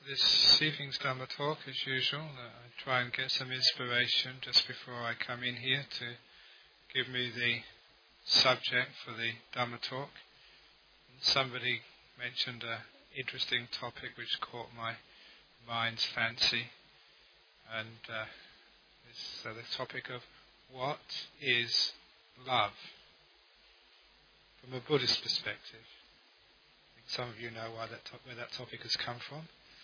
This evening's Dhamma talk, as usual, I try and get some inspiration just before I come in here to give me the subject for the Dhamma talk. And somebody mentioned an interesting topic which caught my mind's fancy, and it's the topic of what is love from a Buddhist perspective. I think some of you know where that topic has come from.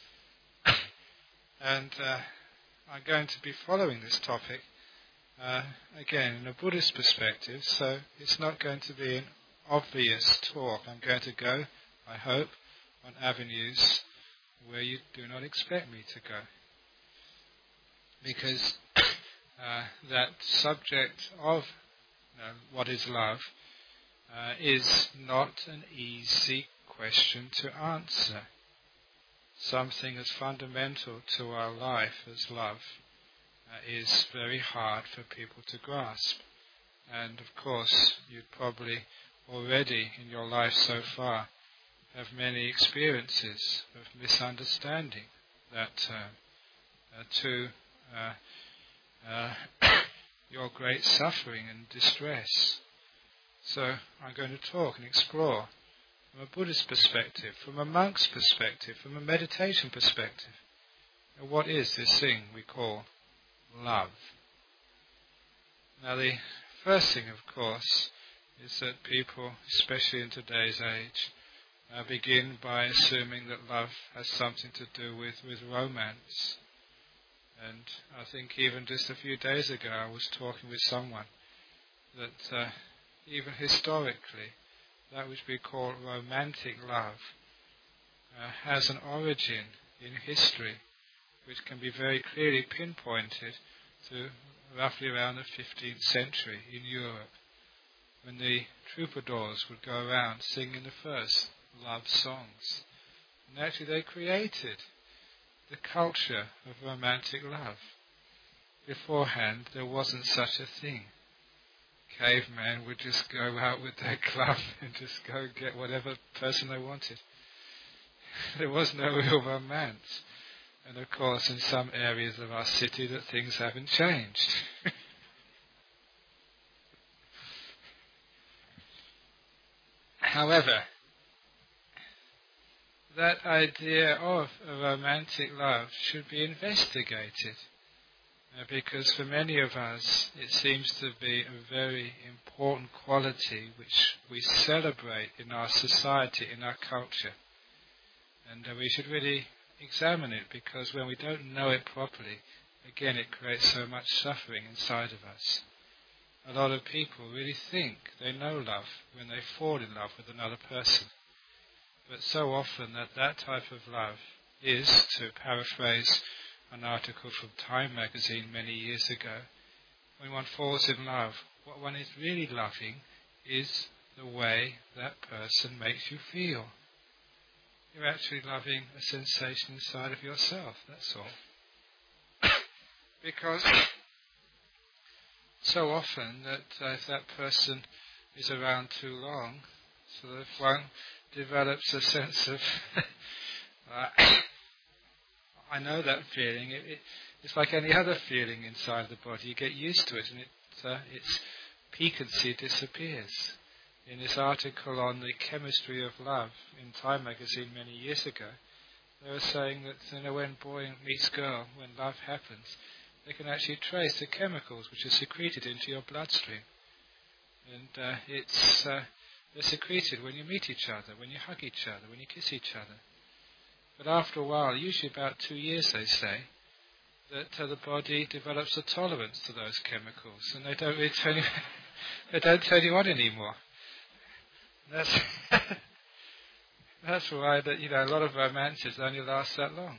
And I'm going to be following this topic again in a Buddhist perspective, so it's not going to be an obvious talk. I'm going to go, I hope, on avenues where you do not expect me to go. Because that subject of what is love is not an easy question to answer. Something as fundamental to our life as love is very hard for people to grasp. And of course, you'd probably already in your life so far have many experiences of misunderstanding that term to your great suffering and distress. So I'm going to talk and explore from a Buddhist perspective, from a monk's perspective, from a meditation perspective. Now, what is this thing we call love? Now, the first thing, of course, is that people, especially in today's age, begin by assuming that love has something to do with romance. And I think even just a few days ago I was talking with someone that even historically, that which we call romantic love has an origin in history which can be very clearly pinpointed to roughly around the 15th century in Europe, when the troubadours would go around singing the first love songs. And actually they created the culture of romantic love. Beforehand there wasn't such a thing. Cavemen would just go out with their club and just go get whatever person they wanted. There was no real romance. And of course in some areas of our city that things haven't changed. However, that idea of a romantic love should be investigated. Because for many of us it seems to be a very important quality which we celebrate in our society, in our culture. And we should really examine it, because when we don't know it properly, again it creates so much suffering inside of us. A lot of people really think they know love when they fall in love with another person. But so often that type of love is, to paraphrase an article from Time magazine many years ago, when one falls in love, what one is really loving is the way that person makes you feel. You're actually loving a sensation inside of yourself, that's all. Because so often that if that person is around too long, so that if one develops a sense of I know that feeling. It's like any other feeling inside the body. You get used to it, and its piquancy disappears. In this article on the chemistry of love in Time magazine many years ago, they were saying that when boy meets girl, when love happens, they can actually trace the chemicals which are secreted into your bloodstream, and they're secreted when you meet each other, when you hug each other, when you kiss each other. But after a while, usually about 2 years, they say, that the body develops a tolerance to those chemicals, and they don't really turn you on anymore. That's that's why that a lot of romances only last that long.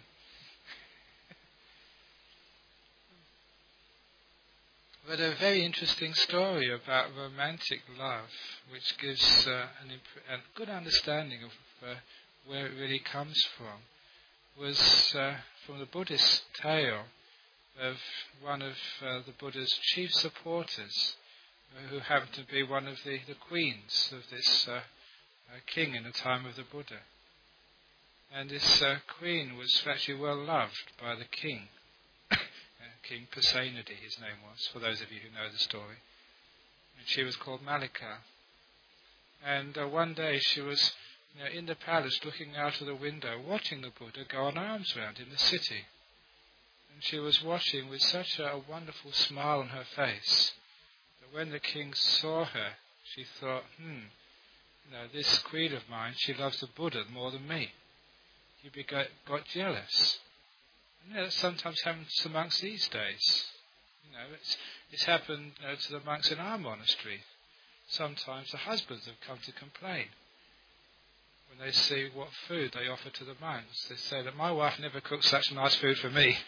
But a very interesting story about romantic love, which gives a good understanding of where it really comes from, was from the Buddhist tale of one of the Buddha's chief supporters, who happened to be one of the queens of this king in the time of the Buddha. And this queen was actually well loved by the king. King Pasenadi, his name was, for those of you who know the story. And she was called Malika. And one day she was in the palace looking out of the window, watching the Buddha go on alms round in the city. And she was watching with such a wonderful smile on her face that when the king saw her, she thought, this queen of mine, she loves the Buddha more than me. He got jealous. And that sometimes happens to monks these days. It's happened to the monks in our monastery. Sometimes the husbands have come to complain when they see what food they offer to the monks. They say that my wife never cooked such nice food for me.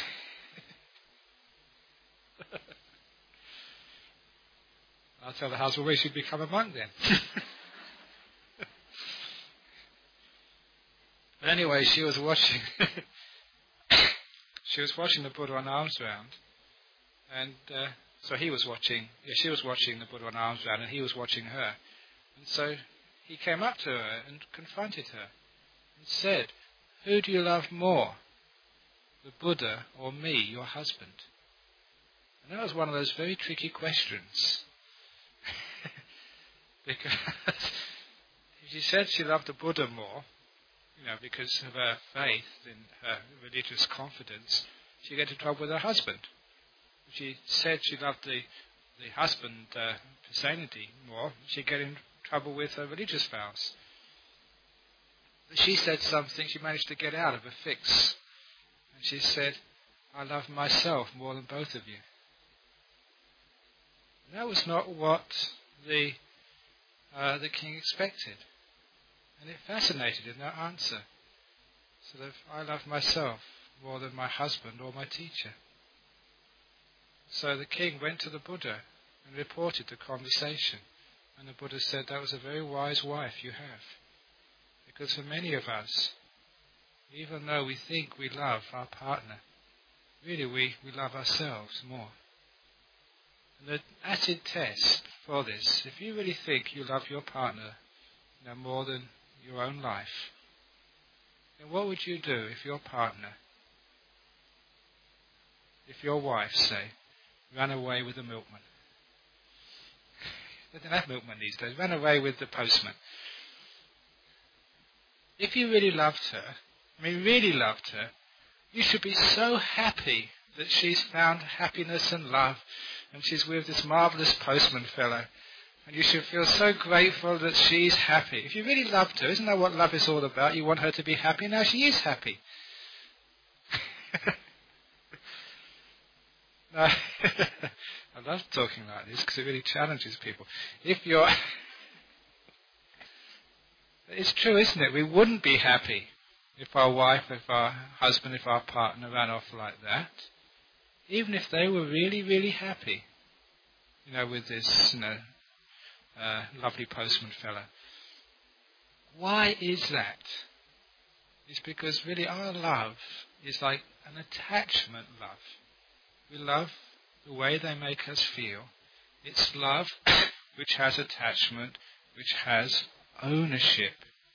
I'll tell the husband, we should become a monk then. But anyway, she was watching. She was watching the Buddha on alms round, and so he was watching. She was watching the Buddha on alms round, and he was watching her. And so he came up to her and confronted her and said, "Who do you love more, the Buddha or me, your husband?" And that was one of those very tricky questions, because if she said she loved the Buddha more, because of her faith and her religious confidence, she got into trouble with her husband. If she said she loved the husband, Pasenadi, more, she'd get in trouble with her religious vows. But she said something she managed to get out of a fix. And she said, "I love myself more than both of you." And that was not what the king expected. And it fascinated him, that answer. Sort of, I love myself more than my husband or my teacher. So the king went to the Buddha and reported the conversation. And the Buddha said, that was a very wise wife you have. Because for many of us, even though we think we love our partner, really we love ourselves more. And the acid test for this, if you really think you love your partner more than your own life, then what would you do if your partner, if your wife, say, ran away with the milkman? They don't have milkman these days. Ran away with the postman. If you really loved her, you should be so happy that she's found happiness and love and she's with this marvellous postman fellow. And you should feel so grateful that she's happy. If you really loved her, isn't that what love is all about? You want her to be happy. Now she is happy. No, I love talking like this because it really challenges people. It's true, isn't it? We wouldn't be happy if our wife, if our husband, if our partner ran off like that. Even if they were really, really happy, with this, lovely postman fella. Why is that? It's because really our love is like an attachment love. We love the way they make us feel. It's love which has attachment, which has ownership.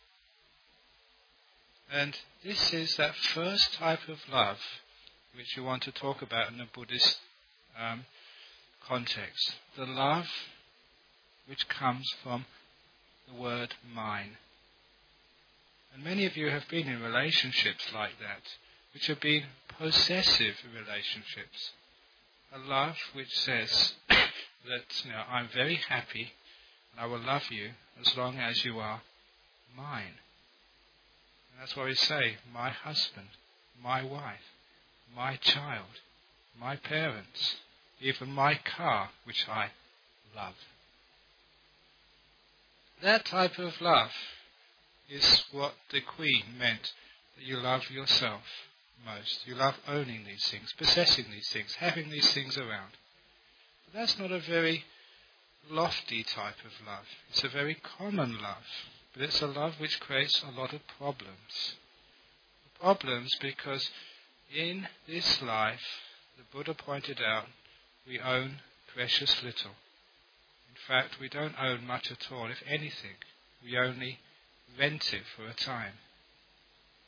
And this is that first type of love which you want to talk about in the Buddhist context. The love which comes from the word mine. And many of you have been in relationships like that, which have been possessive relationships. A love which says that I'm very happy and I will love you as long as you are mine. And that's why we say, my husband, my wife, my child, my parents, even my car, which I love. That type of love is what the Queen meant, that you love yourself most. You love owning these things, possessing these things, having these things around. But that's not a very lofty type of love. It's a very common love, but it's a love which creates a lot of problems. Problems because in this life, the Buddha pointed out, we own precious little. In fact, we don't own much at all. If anything, we only rent it for a time.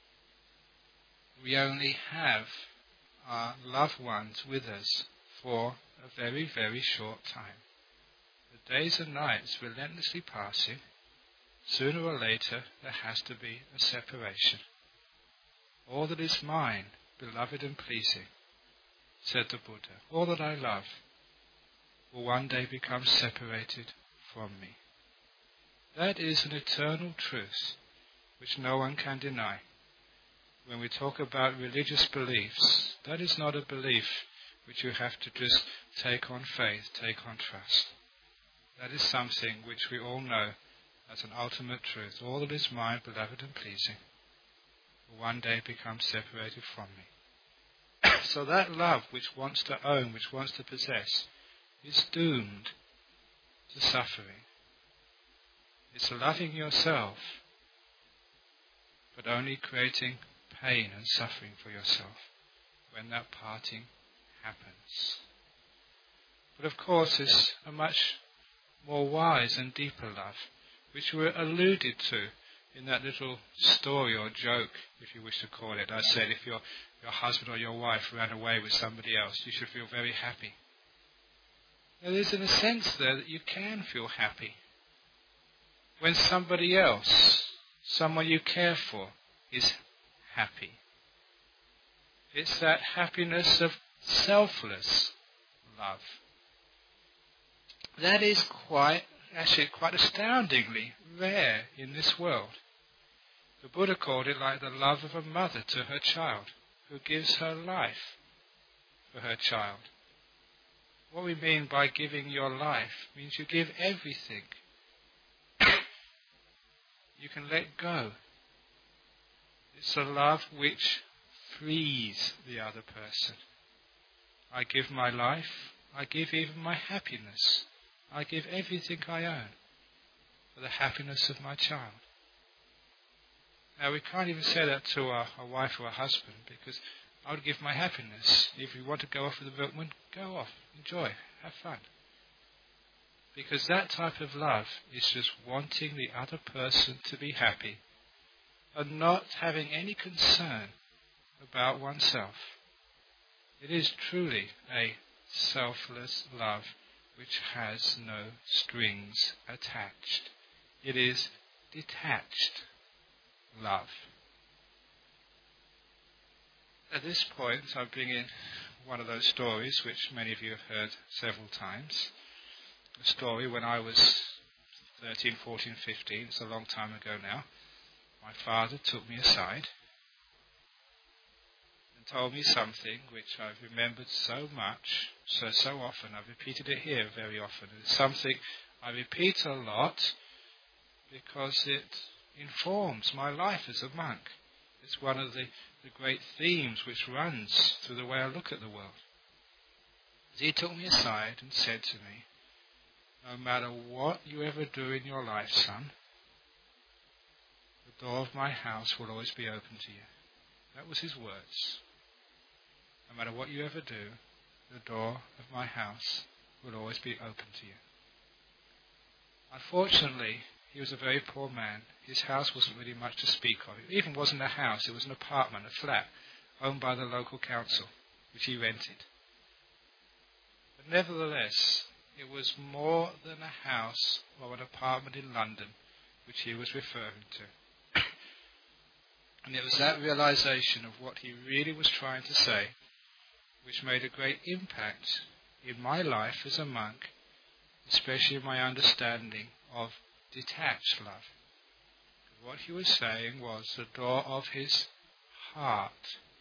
we only have our loved ones with us for a very, very short time. The days and nights relentlessly passing, sooner or later there has to be a separation. All that is mine, beloved and pleasing, said the Buddha, all that I love, will one day become separated from me. That is an eternal truth which no one can deny. When we talk about religious beliefs, that is not a belief which you have to just take on faith, take on trust. That is something which we all know as an ultimate truth. All that is mine, beloved and pleasing, will one day become separated from me. So that love which wants to own, which wants to possess, is doomed to suffering. It's loving yourself, but only creating pain and suffering for yourself when that parting happens. But of course there's a much more wise and deeper love, which were alluded to in that little story or joke, if you wish to call it. I said if your husband or your wife ran away with somebody else, you should feel very happy. Now, there's in a sense there that you can feel happy when somebody else, someone you care for, is happy. It's that happiness of selfless love. That is quite astoundingly rare in this world. The Buddha called it like the love of a mother to her child, who gives her life for her child. What we mean by giving your life means you give everything. You can let go. It's a love which frees the other person. I give my life, I give even my happiness, I give everything I own for the happiness of my child. Now we can't even say that to a wife or a husband, because I would give my happiness. If you want to go off with the milkman, go off, enjoy, have fun. Because that type of love is just wanting the other person to be happy and not having any concern about oneself. It is truly a selfless love which has no strings attached. It is detached love. At this point, I bring in one of those stories which many of you have heard several times. A story when I was 13, 14, 15, it's a long time ago now. My father took me aside and told me something which I've remembered so much, so often. I've repeated it here very often. It's something I repeat a lot because it informs my life as a monk. It's one of the great themes which runs through the way I look at the world. He took me aside and said to me, no matter what you ever do in your life, son, the door of my house will always be open to you. That was his words. No matter what you ever do, the door of my house will always be open to you. Unfortunately, he was a very poor man. His house wasn't really much to speak of. It even wasn't a house, it was an apartment, a flat, owned by the local council, which he rented. But nevertheless, it was more than a house or an apartment in London, which he was referring to. And it was that realization of what he really was trying to say, which made a great impact in my life as a monk, especially in my understanding of detached love. What he was saying was the door of his heart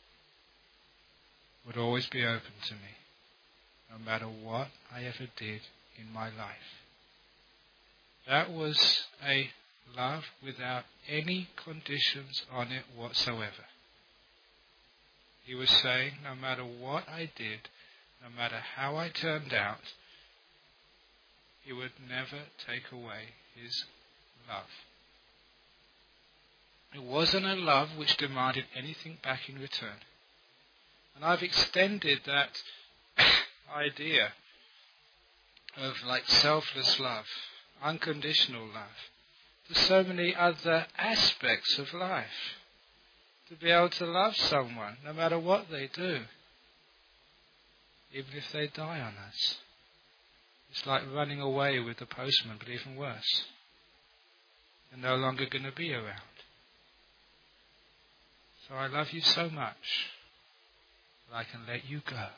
would always be open to me, no matter what I ever did in my life. That was a love without any conditions on it whatsoever. He was saying, no matter what I did, no matter how I turned out, he would never take away his love. It wasn't a love which demanded anything back in return. And I've extended that idea of like selfless love, unconditional love, to so many other aspects of life. to be able to love someone, no matter what they do, even if they die on us. It's like running away with the postman, but even worse. They're no longer going to be around. So I love you so much that I can let you go.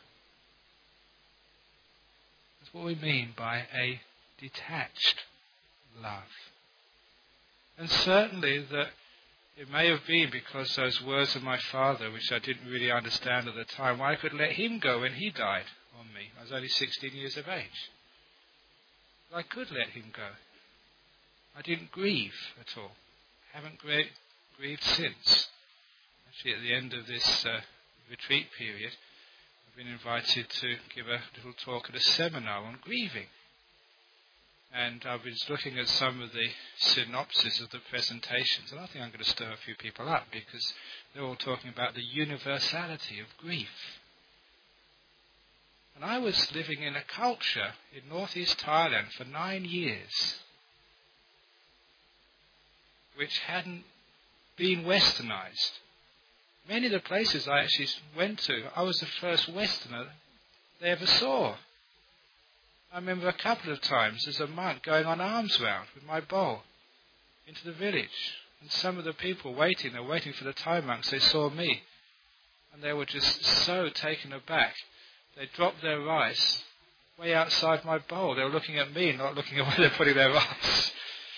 That's what we mean by a detached love. And certainly that it may have been because those words of my father, which I didn't really understand at the time, why I could let him go when he died on me. I was only 16 years of age. But I could let him go. I didn't grieve at all. I haven't grieved since. Actually, at the end of this retreat period, I've been invited to give a little talk at a seminar on grieving. And I was looking at some of the synopses of the presentations, and I think I'm going to stir a few people up because they're all talking about the universality of grief. And I was living in a culture in northeast Thailand for 9 years which hadn't been westernized. Many of the places I actually went to, I was the first Westerner they ever saw. I remember a couple of times as a monk going on alms round with my bowl into the village. And some of the people they're waiting for the Thai monks, they saw me. And they were just so taken aback. They dropped their rice way outside my bowl. They were looking at me, not looking at where they're putting their rice.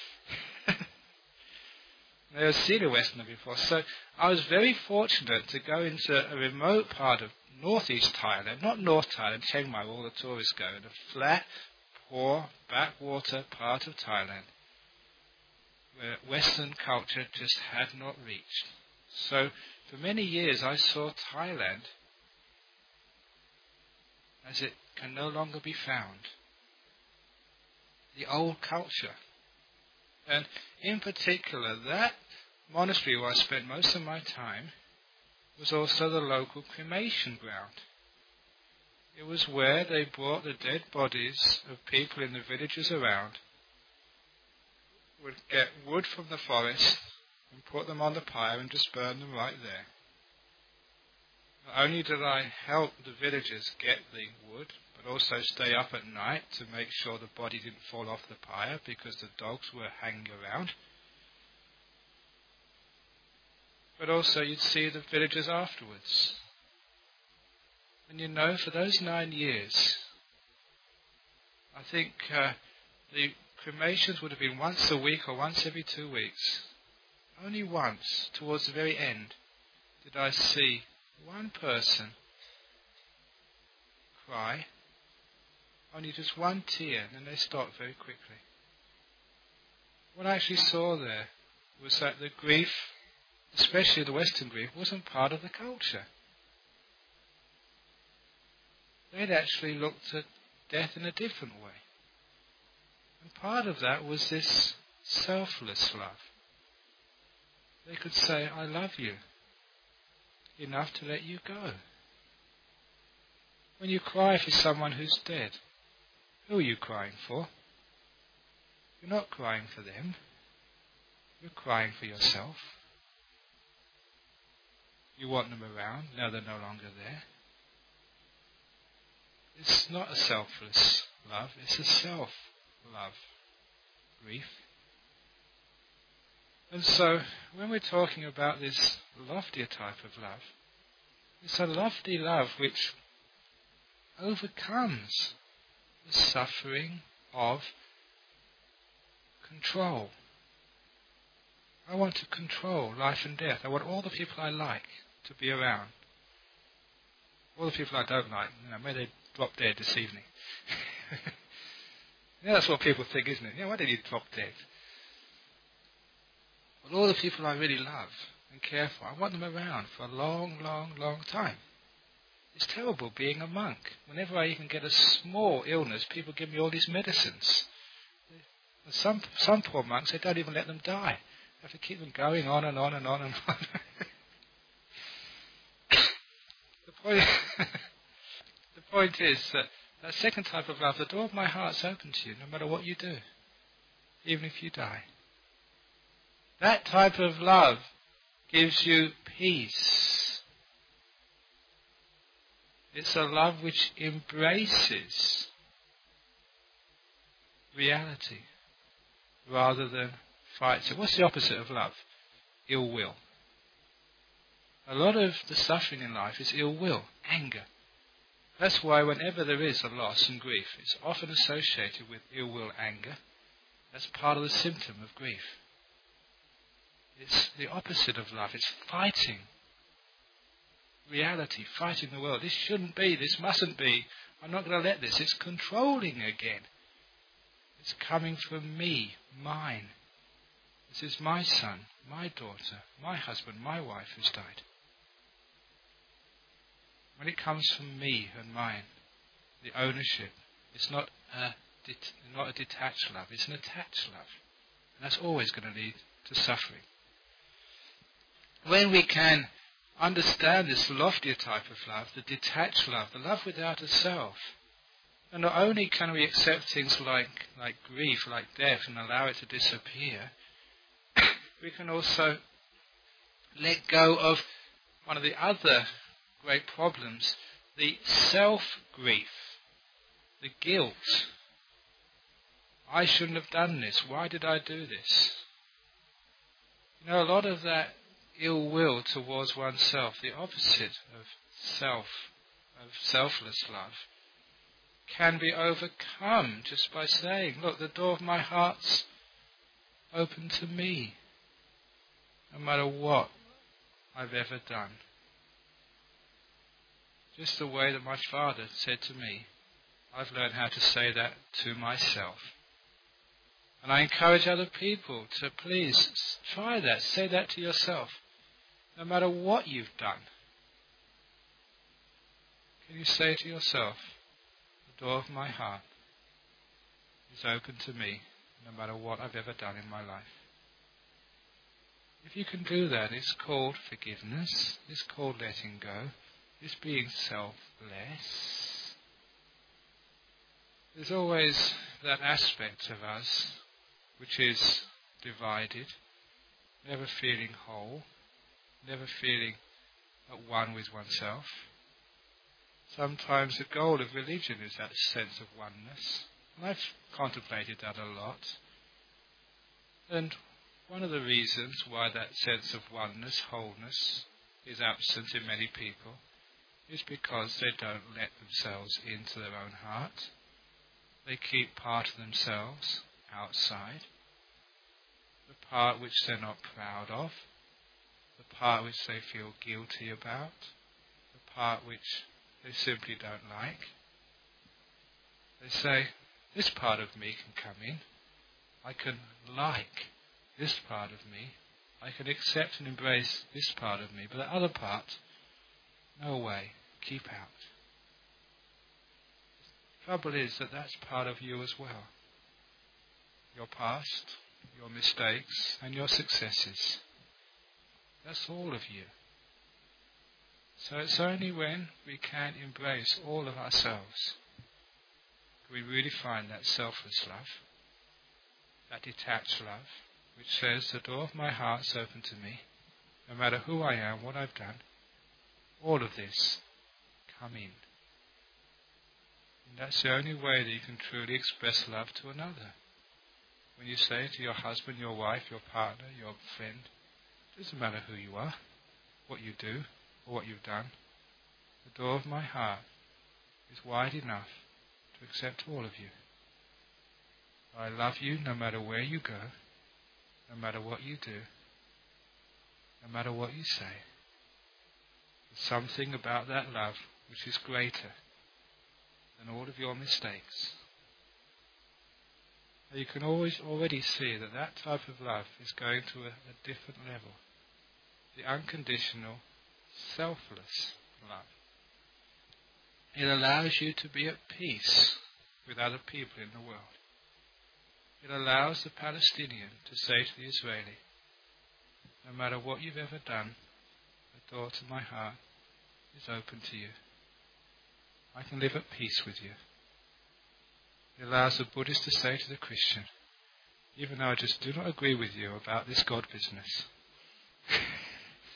They had seen a Westerner before. So I was very fortunate to go into a remote part of northeast Thailand, not North Thailand, Chiang Mai, where all the tourists go, in a flat, poor, backwater part of Thailand, where Western culture just had not reached. So for many years I saw Thailand as it can no longer be found. The old culture. And in particular, that monastery where I spent most of my time was also the local cremation ground. It was where they brought the dead bodies of people in the villages around, would get wood from the forest and put them on the pyre and just burn them right there. Not only did I help the villagers get the wood, but also stay up at night to make sure the body didn't fall off the pyre because the dogs were hanging around. But also you'd see the villagers afterwards. And for those 9 years, I think the cremations would have been once a week or once every 2 weeks. Only once, towards the very end, did I see one person cry, only just one tear, and then they stopped very quickly. What I actually saw there was that the grief, especially the Western grief, wasn't part of the culture. They'd actually looked at death in a different way. And part of that was this selfless love. They could say, I love you, enough to let you go. When you cry for someone who's dead, who are you crying for? You're not crying for them. You're crying for yourself. You want them around, now they're no longer there. It's not a selfless love, it's a self-love grief. And so, when we're talking about this loftier type of love, it's a lofty love which overcomes the suffering of control. I want to control life and death. I want all the people I like to be around. All the people I don't like, may they drop dead this evening. That's what people think, isn't it? Why did you drop dead? Well, all the people I really love and care for, I want them around for a long, long, long time. It's terrible being a monk. Whenever I even get a small illness, people give me all these medicines. Some poor monks, they don't even let them die. They have to keep them going on and on and on and on. The point is that second type of love, the door of my heart's open to you, no matter what you do, even if you die. That type of love gives you peace. It's a love which embraces reality rather than fights it. What's the opposite of love? Ill will. A lot of the suffering in life is ill will, anger. That's why whenever there is a loss and grief, it's often associated with ill will, anger. That's part of the symptom of grief. It's the opposite of love. It's fighting reality, fighting the world. This shouldn't be, this mustn't be. I'm not going to let this. It's controlling again. It's coming from me, mine. This is my son, my daughter, my husband, my wife who's died. When it comes from me and mine, the ownership, it's not a detached love, it's an attached love. And that's always going to lead to suffering. When we can understand this loftier type of love, the detached love, the love without a self, and not only can we accept things like grief, like death, and allow it to disappear, we can also let go of one of the other great problems, the self-grief, the guilt. I shouldn't have done this. Why did I do this? You know, a lot of that ill will towards oneself, the opposite of selfless love, can be overcome just by saying, look, the door of my heart's open to me, no matter what I've ever done. Just the way that my father said to me, I've learned how to say that to myself. And I encourage other people to please try that, say that to yourself, no matter what you've done. Can you say to yourself, the door of my heart is open to me, no matter what I've ever done in my life? If you can do that, it's called forgiveness, it's called letting go, it's being selfless. There's always that aspect of us which is divided, never feeling whole, never feeling at one with oneself. Sometimes the goal of religion is that sense of oneness, and I've contemplated that a lot. And one of the reasons why that sense of oneness, wholeness, is absent in many people is because they don't let themselves into their own heart. They keep part of themselves outside, the part which they're not proud of, the part which they feel guilty about, the part which they simply don't like. They say, this part of me can come in. I can like this part of me. I can accept and embrace this part of me, but the other part, no way, keep out. The trouble is that that's part of you as well. Your past, your mistakes, and your successes. That's all of you. So it's only when we can embrace all of ourselves can we really find that selfless love, that detached love, which says the door of my heart's open to me, no matter who I am, what I've done, all of this, come in. And that's the only way that you can truly express love to another. When you say to your husband, your wife, your partner, your friend, it doesn't matter who you are, what you do, or what you've done, the door of my heart is wide enough to accept all of you. I love you no matter where you go, no matter what you do, no matter what you say. There's something about that love which is greater than all of your mistakes. You can always already see that that type of love is going to a different level. The unconditional, selfless love. It allows you to be at peace with other people in the world. It allows the Palestinian to say to the Israeli, no matter what you've ever done, the door to my heart is open to you. I can live at peace with you. It allows the Buddhist to say to the Christian, even though I just do not agree with you about this God business,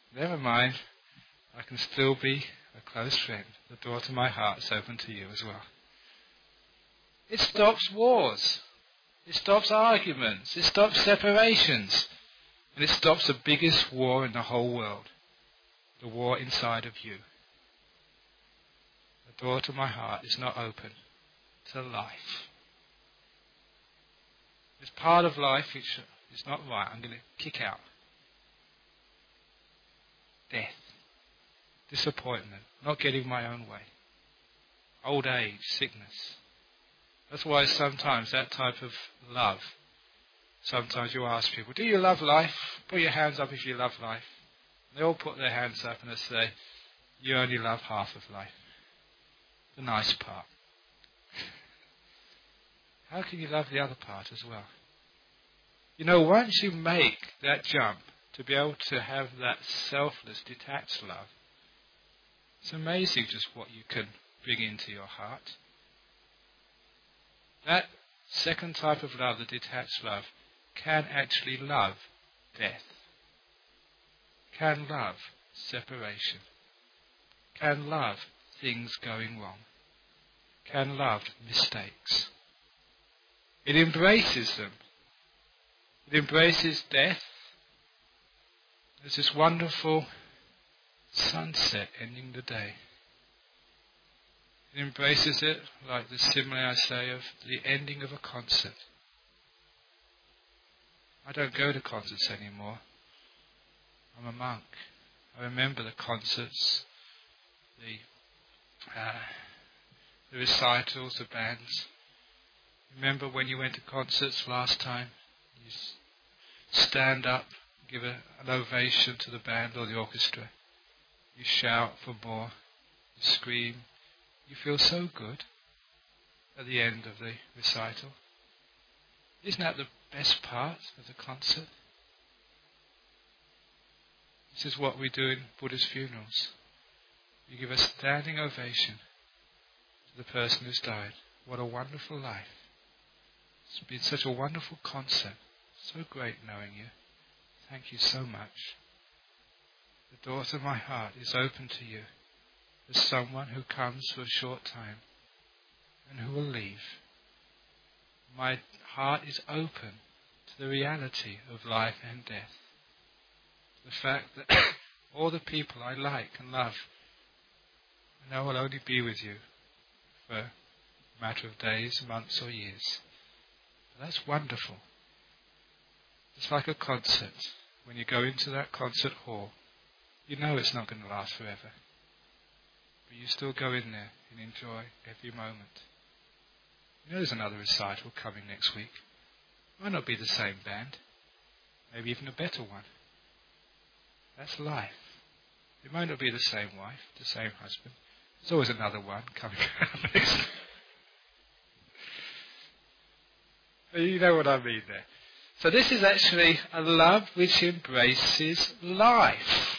never mind, I can still be a close friend. The door to my heart is open to you as well. It stops wars. It stops arguments. It stops separations. And it stops the biggest war in the whole world. The war inside of you. The door to my heart is not open to life. There's part of life which is not right. I'm going to kick out. Death. Disappointment. Not getting my own way. Old age. Sickness. That's why sometimes that type of love, sometimes you ask people, do you love life? Put your hands up if you love life. They all put their hands up and they say, you only love half of life. The nice part. How can you love the other part as well? You know, once you make that jump to be able to have that selfless, detached love, it's amazing just what you can bring into your heart. That second type of love, the detached love, can actually love death, can love separation, can love things going wrong, can love mistakes. It embraces them. It embraces death. There's this wonderful sunset ending the day. It embraces it like the simile I say of the ending of a concert. I don't go to concerts anymore. I'm a monk. I remember the concerts, the recitals, the bands. Remember when you went to concerts last time? You stand up, give an ovation to the band or the orchestra. You shout for more. You scream. You feel so good at the end of the recital. Isn't that the best part of the concert? This is what we do in Buddhist funerals. You give a standing ovation to the person who's died. What a wonderful life. It's been such a wonderful concert. So great knowing you. Thank you so much. The door to my heart is open to you as someone who comes for a short time and who will leave. My heart is open to the reality of life and death. The fact that all the people I like and love, I know will only be with you for a matter of days, months or years. But that's wonderful. It's like a concert. When you go into that concert hall, you know it's not going to last forever. But you still go in there and enjoy every moment. You know there's another recital coming next week. Might not be the same band. Maybe even a better one. That's life. It might not be the same wife, the same husband. There's always another one coming around next. You know what I mean there. So this is actually a love which embraces life.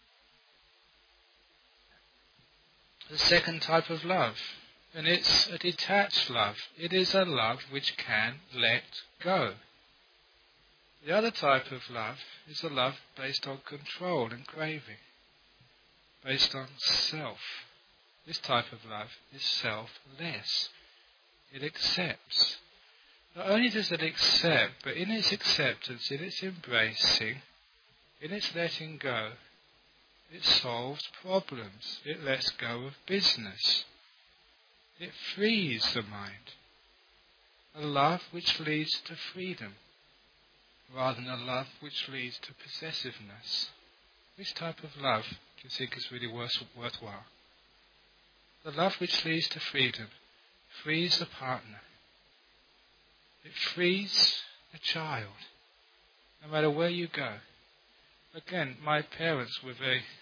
The second type of love. And it's a detached love. It is a love which can let go. The other type of love is a love based on control and craving. Based on self. This type of love is selfless. It accepts. Not only does it accept, but in its acceptance, in its embracing, in its letting go, it solves problems. It lets go of business. It frees the mind. A love which leads to freedom, rather than a love which leads to possessiveness. Which type of love do you think is really worthwhile? The love which leads to freedom frees the partner. It frees a child, no matter where you go. Again, my parents were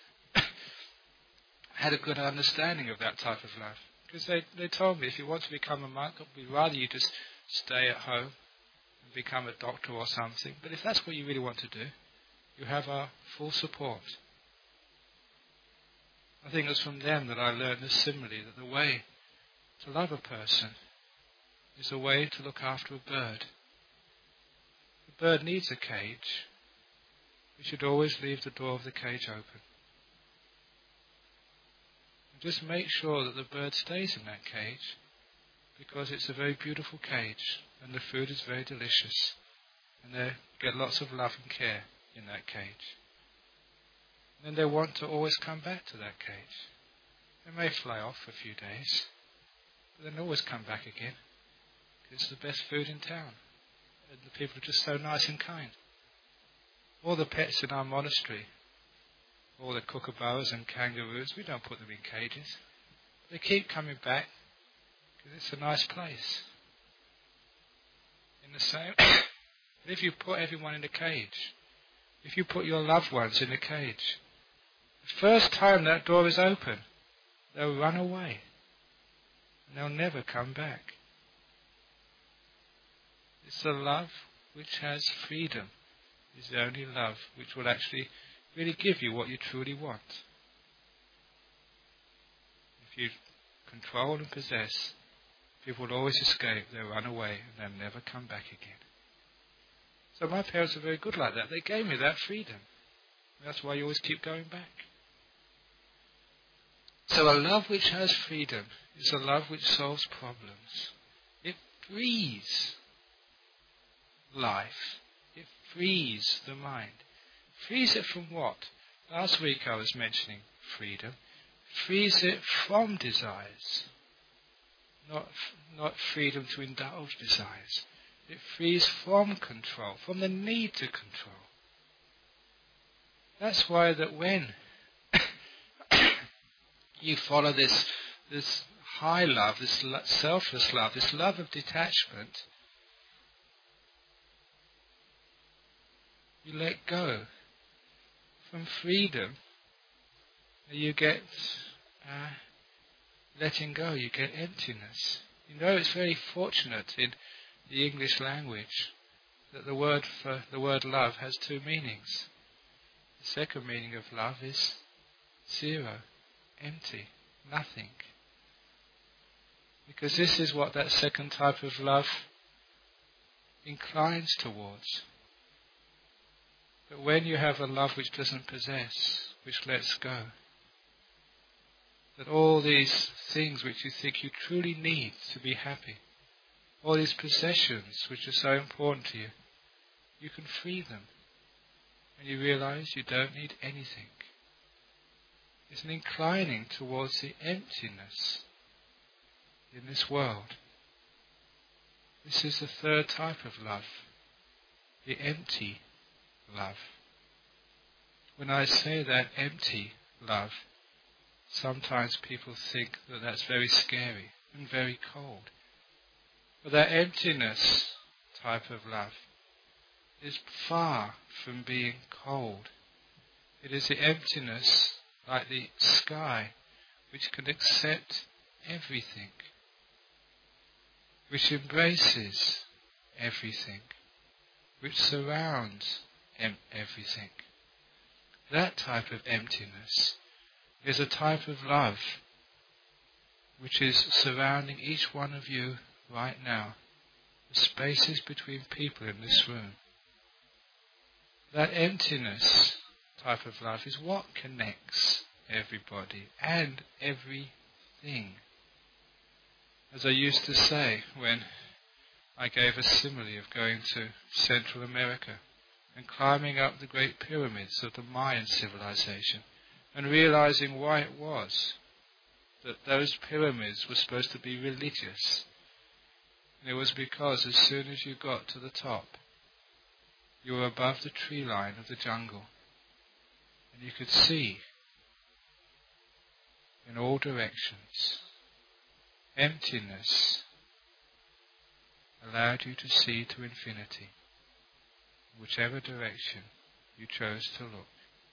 had a good understanding of that type of love. Because they told me, if you want to become a monk, we'd rather you just stay at home and become a doctor or something. But if that's what you really want to do, you have our full support. I think it was from them that I learned this simile, that the way to love a person is a way to look after a bird. The bird needs a cage. we should always leave the door of the cage open. And just make sure that the bird stays in that cage, because it's a very beautiful cage and the food is very delicious and they get lots of love and care in that cage. And then they want to always come back to that cage. They may fly off for a few days, but then always come back again. It's the best food in town. And the people are just so nice and kind. All the pets in our monastery, all the kookaburras and kangaroos, we don't put them in cages. They keep coming back because it's a nice place. In the same, if you put everyone in a cage, if you put your loved ones in a cage, the first time that door is open, they'll run away. And they'll never come back. It's the love which has freedom. It's the only love which will actually really give you what you truly want. If you control and possess, people will always escape, they'll run away, and they'll never come back again. So my parents are very good like that. They gave me that freedom. That's why you always keep going back. So a love which has freedom is a love which solves problems. It frees life. It frees the mind. Frees it from what? Last week I was mentioning freedom. Frees it from desires. Not freedom to indulge desires. It frees from control, from the need to control. That's why that when you follow this high love, this selfless love, this love of detachment, you let go. From freedom, you get letting go, you get emptiness. You know, it's very fortunate in the English language that the word love has two meanings. The second meaning of love is zero, empty, nothing. Because this is what that second type of love inclines towards. But when you have a love which doesn't possess, which lets go, that all these things which you think you truly need to be happy, all these possessions which are so important to you, you can free them. And you realize you don't need anything. It's an inclining towards the emptiness in this world. This is the third type of love, the empty love. When I say that empty love, sometimes people think that that's very scary and very cold. But that emptiness type of love is far from being cold. It is the emptiness like the sky which can accept everything, which embraces everything, which surrounds everything. That type of emptiness is a type of love which is surrounding each one of you right now, the spaces between people in this room. That emptiness type of love is what connects everybody and everything. As I used to say when I gave a simile of going to Central America and climbing up the great pyramids of the Mayan civilization and realizing why it was that those pyramids were supposed to be religious. And it was because as soon as you got to the top, you were above the tree line of the jungle and you could see in all directions. Emptiness allowed you to see to infinity, whichever direction you chose to look.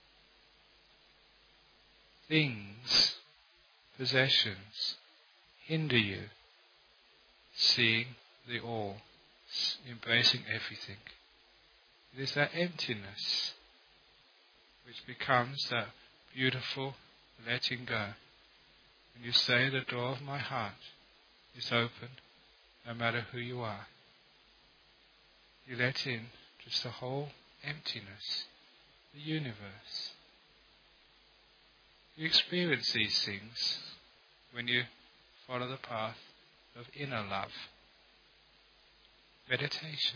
Things, possessions, hinder you seeing the all, embracing everything. It is that emptiness which becomes that beautiful letting go. And you say, the door of my heart is open no matter who you are. You let in just the whole emptiness. the universe. You experience these things when you follow the path of inner love. Meditation.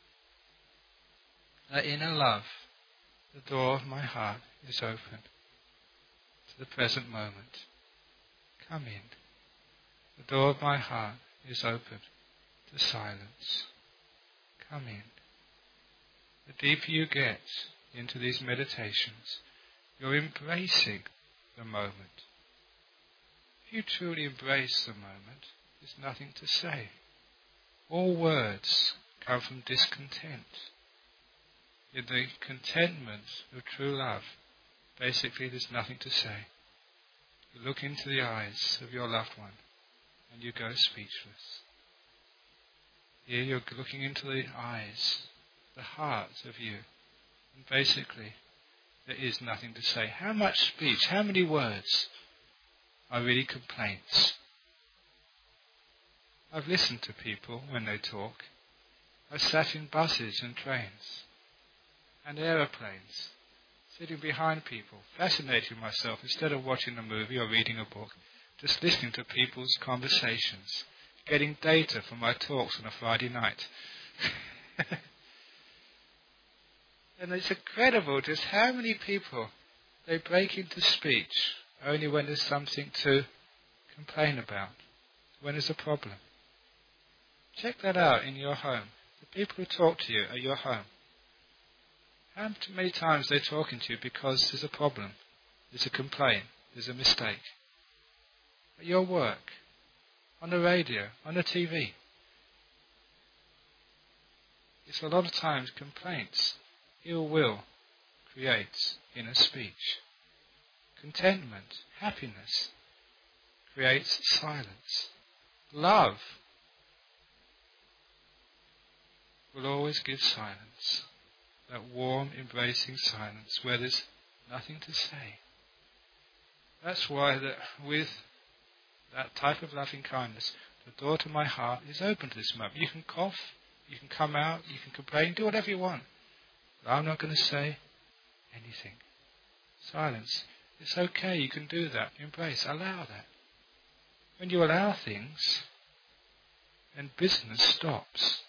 That inner love, the door of my heart is open to the present moment. Come in. The door of my heart is open to silence. Come in. The deeper you get into these meditations, you're embracing the moment. If you truly embrace the moment, there's nothing to say. All words come from discontent. In the contentment of true love, basically there's nothing to say. You look into the eyes of your loved one and you go speechless. Here you're looking into the eyes, the heart of you, and basically there is nothing to say. How much speech, how many words are really complaints? I've listened to people when they talk. I've sat in buses and trains and aeroplanes, sitting behind people, fascinating myself instead of watching a movie or reading a book, just listening to people's conversations, getting data from my talks on a Friday night. And it's incredible just how many people, they break into speech only when there's something to complain about, when there's a problem. Check that out in your home. The people who talk to you at your home. How many times they're talking to you because there's a problem, there's a complaint, there's a mistake. At your work, on the radio, on the TV. It's a lot of times complaints. Ill will creates inner speech. Contentment, happiness, creates silence. Love will always give silence. That warm, embracing silence where there's nothing to say. That's why with that type of loving kindness, the door to my heart is open to this moment. You can cough, you can come out, you can complain, do whatever you want. But I'm not going to say anything. Silence. It's okay, you can do that. Embrace, allow that. When you allow things, then business stops.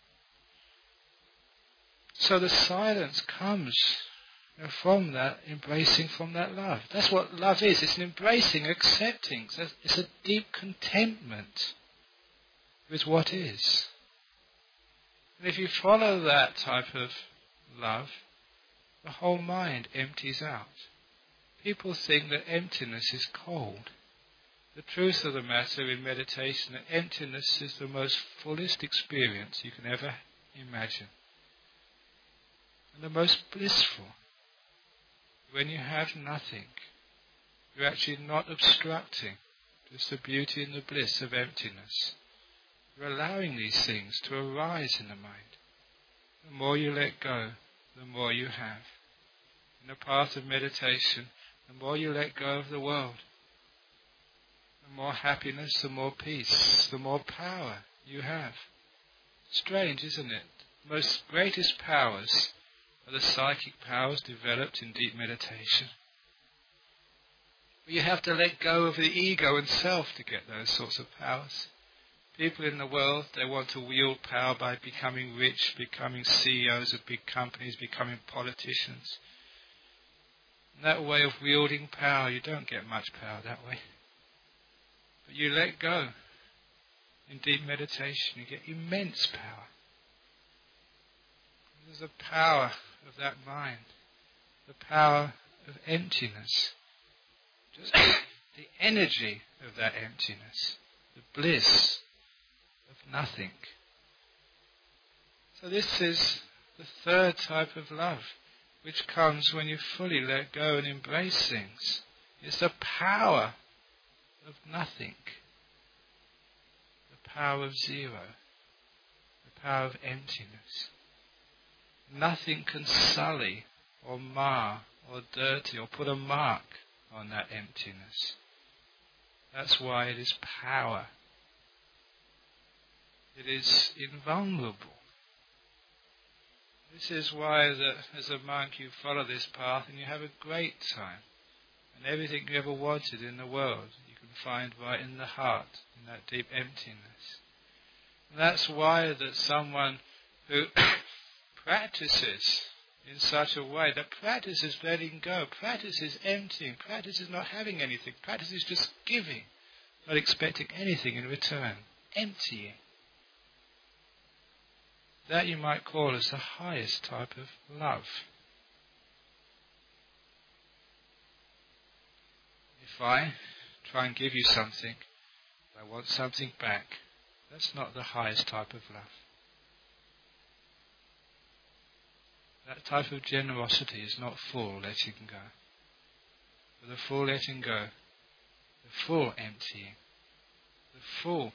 So the silence comes from that embracing, from that love. That's what love is. It's an embracing, accepting. It's a deep contentment with what is. And if you follow that type of love, the whole mind empties out. People think that emptiness is cold. The truth of the matter in meditation, that emptiness is the most fullest experience you can ever imagine. And the most blissful. When you have nothing, you're actually not obstructing just the beauty and the bliss of emptiness. You're allowing these things to arise in the mind. The more you let go, the more you have. In the path of meditation, the more you let go of the world, the more happiness, the more peace, the more power you have. Strange, isn't it? The most greatest powers are the psychic powers developed in deep meditation. But you have to let go of the ego and self to get those sorts of powers. People in the world, they want to wield power by becoming rich, becoming CEOs of big companies, becoming politicians. And that way of wielding power, you don't get much power that way. But you let go. In deep meditation, you get immense power. There's the power of that mind, the power of emptiness, just the energy of that emptiness, the bliss of nothing. So this is the third type of love, which comes when you fully let go and embrace things. It's the power of nothing, the power of zero, the power of emptiness. Nothing can sully or mar or dirty or put a mark on that emptiness. That's why it is power. It is invulnerable. This is why that as a monk you follow this path and you have a great time. And everything you ever wanted in the world you can find right in the heart, in that deep emptiness. And that's why that someone who practices in such a way, that practices letting go, practices emptying, practices not having anything, practices just giving, not expecting anything in return, emptying. That you might call as the highest type of love. If I try and give you something, I want something back, that's not the highest type of love. That type of generosity is not full letting go. But the full letting go, the full emptying, the full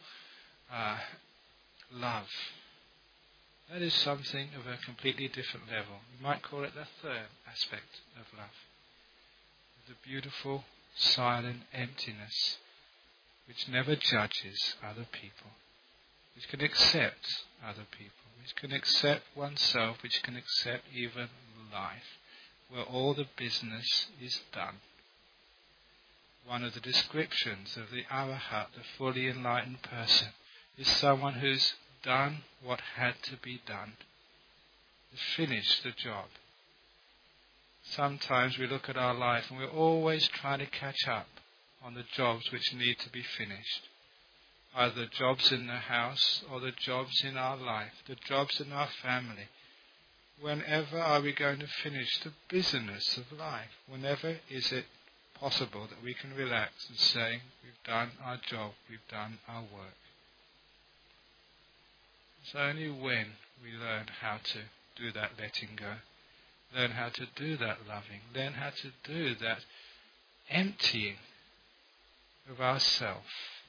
love, that is something of a completely different level. You might call it the third aspect of love. The beautiful, silent emptiness which never judges other people, which can accept other people, which can accept oneself, which can accept even life, where all the business is done. One of the descriptions of the Arahat, the fully enlightened person, is someone who's done what had to be done, has finished the job. Sometimes we look at our life and we're always trying to catch up on the jobs which need to be finished. Either the jobs in the house or the jobs in our life, the jobs in our family. Whenever are we going to finish the business of life? Whenever is it possible that we can relax and say, we've done our job, we've done our work? It's only when we learn how to do that letting go, learn how to do that loving, learn how to do that emptying of ourself,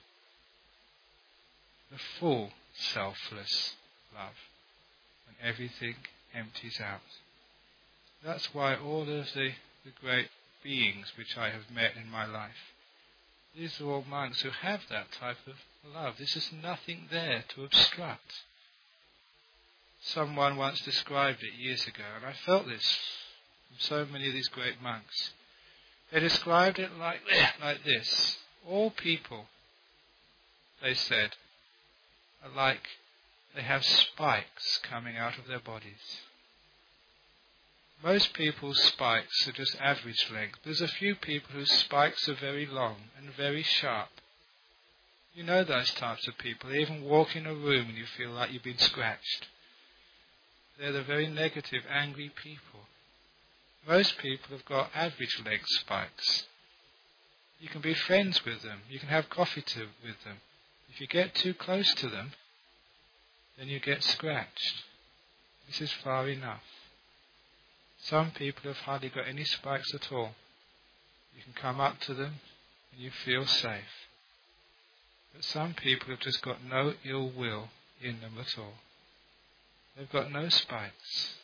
the full selfless love, when everything empties out. That's why all of the great beings which I have met in my life, these are all monks who have that type of love. This is nothing there to obstruct. Someone once described it years ago, and I felt this from so many of these great monks. They described it like this. All people, they said, are like they have spikes coming out of their bodies. Most people's spikes are just average length. There's a few people whose spikes are very long and very sharp. You know those types of people. They even walk in a room and you feel like you've been scratched. They're the very negative, angry people. Most people have got average length spikes. You can be friends with them. You can have coffee with them. If you get too close to them, then you get scratched. This is far enough. Some people have hardly got any spikes at all. You can come up to them and you feel safe. But some people have just got no ill will in them at all. They've got no spikes.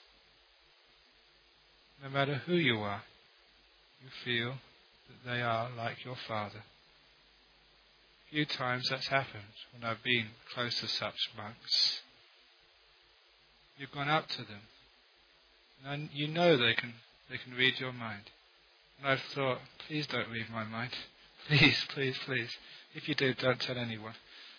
No matter who you are, you feel that they are like your father. A few times that's happened when I've been close to such monks. You've gone up to them, and you know they can read your mind. And I've thought, please don't read my mind. Please, please, please. If you do, don't tell anyone.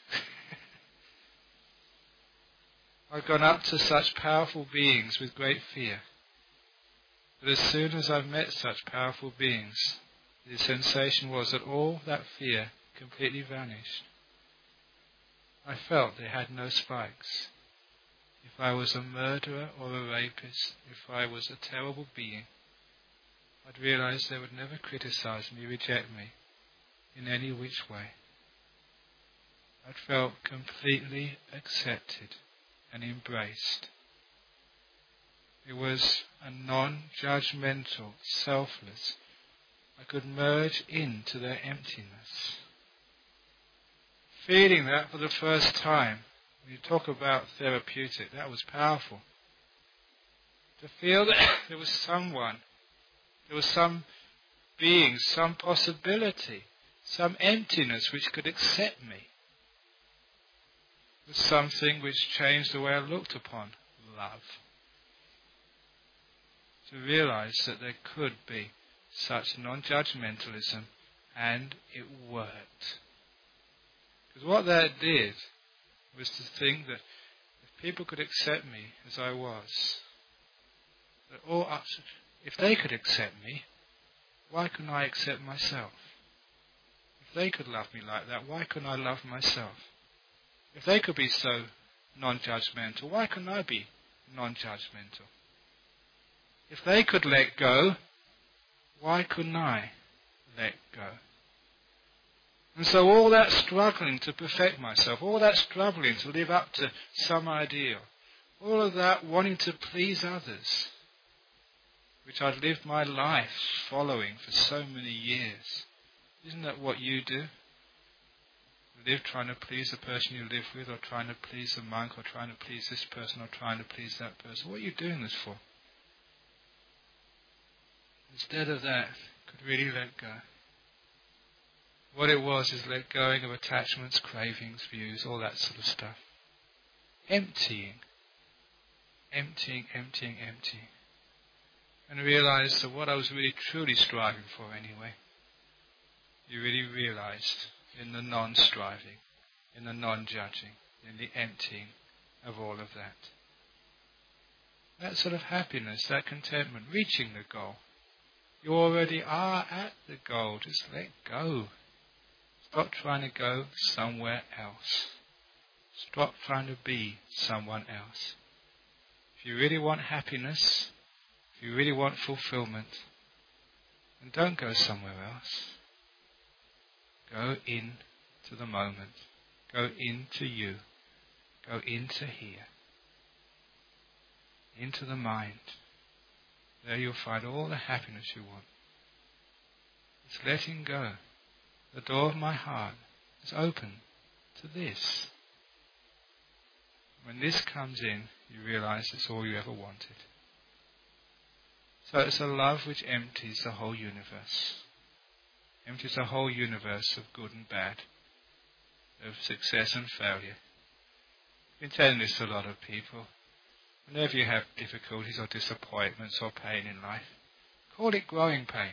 I've gone up to such powerful beings with great fear. But as soon as I've met such powerful beings, the sensation was that all that fear completely vanished. I felt they had no spikes. If I was a murderer or a rapist, if I was a terrible being, I'd realize they would never criticize me, reject me in any which way. I felt completely accepted and embraced. It was a non-judgmental, selfless. I could merge into their emptiness. Feeling that for the first time, when you talk about therapeutic, that was powerful. To feel that there was someone, there was some being, some possibility, some emptiness which could accept me. It was something which changed the way I looked upon love. to realize that there could be such non-judgmentalism, and it worked. Because what that did was to think that if people could accept me as I was, that if they could accept me, why couldn't I accept myself? If they could love me like that, why couldn't I love myself? If they could be so non-judgmental, why couldn't I be non-judgmental? If they could let go, why couldn't I let go? And so all that struggling to perfect myself, all that struggling to live up to some ideal, all of that wanting to please others, which I'd lived my life following for so many years. Isn't that what you do? You live trying to please the person you live with, or trying to please the monk, or trying to please this person, or trying to please that person. What are you doing this for? Instead of that, could really let go. What it was is let going of attachments, cravings, views, all that sort of stuff. Emptying. Emptying. And realize that what I was really truly striving for anyway, you really realized in the non-striving, in the non-judging, in the emptying of all of that. That sort of happiness, that contentment, reaching the goal. You already are at the goal. Just let go. Stop trying to go somewhere else. Stop trying to be someone else. If you really want happiness, if you really want fulfillment, then don't go somewhere else. Go into the moment. Go into you. Go into here. Into the mind. There you'll find all the happiness you want. It's letting go. The door of my heart is open to this. When this comes in, you realize it's all you ever wanted. So it's a love which empties the whole universe. Empties the whole universe of good and bad, of success and failure. I've been telling this to a lot of people. Whenever you have difficulties or disappointments or pain in life, call it growing pain.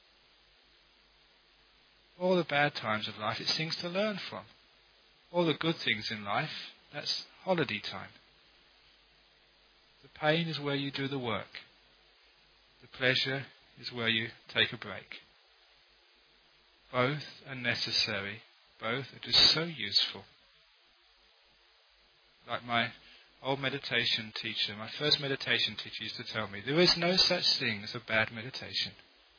All the bad times of life, it's things to learn from. All the good things in life, that's holiday time. The pain is where you do the work. The pleasure is where you take a break. Both are necessary. Both are just so useful. Like my old meditation teacher, my first meditation teacher used to tell me, there is no such thing as a bad meditation.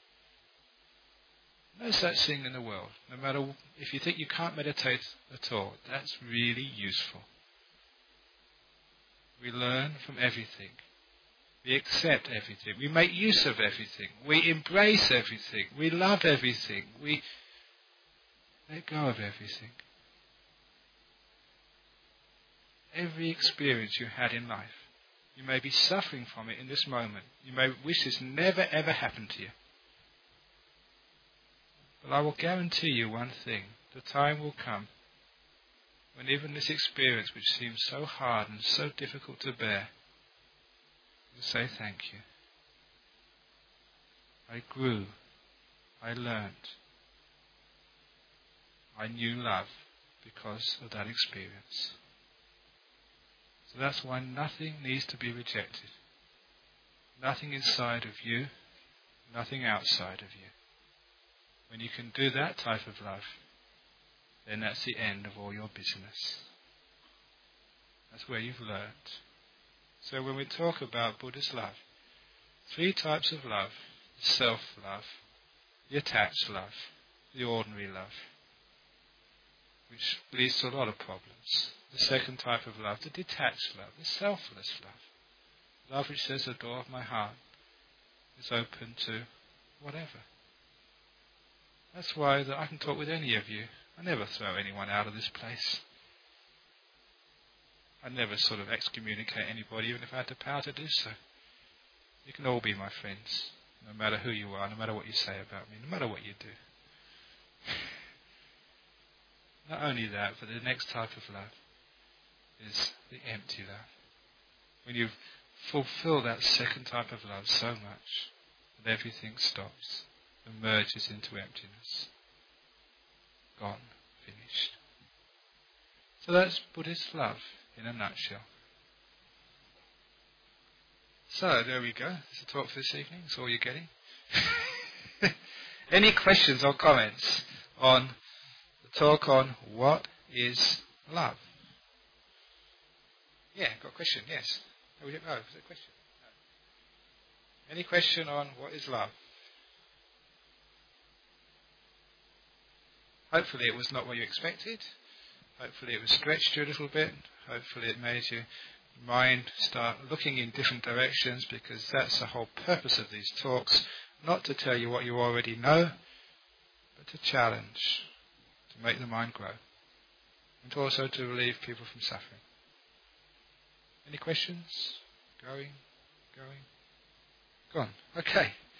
No such thing in the world. No matter if you think you can't meditate at all, that's really useful. We learn from everything. We accept everything. We make use of everything. We embrace everything. We love everything. We let go of everything. Every experience you had in life, you may be suffering from it in this moment. You may wish this never ever happened to you. But I will guarantee you one thing. The time will come when even this experience, which seems so hard and so difficult to bear, will say thank you. I grew. I learned. I knew love because of that experience. So that's why nothing needs to be rejected. Nothing inside of you, nothing outside of you. When you can do that type of love, then that's the end of all your business. That's where you've learned. So when we talk about Buddhist love, 3 types of love: self-love, the attached love, the ordinary love, which leads to a lot of problems. The second type of love, the detached love, the selfless love. Love which says the door of my heart is open to whatever. That's why I can talk with any of you. I never throw anyone out of this place. I never sort of excommunicate anybody, even if I had the power to do so. You can all be my friends, no matter who you are, no matter what you say about me, no matter what you do. Not only that, but the next type of love is the empty love. When you've fulfill that second type of love so much that everything stops and merges into emptiness. Gone, finished. So that's Buddhist love in a nutshell. So there we go. That's the talk for this evening. That's all you're getting. Any questions or comments on the talk on what is love? Yeah, got a question, yes. Oh, was it a question? No. Any question on what is love? Hopefully it was not what you expected. Hopefully it was stretched you a little bit. Hopefully it made your mind start looking in different directions, because that's the whole purpose of these talks. Not to tell you what you already know, but to challenge, to make the mind grow, and also to relieve people from suffering. Any questions? Going? Gone. Okay.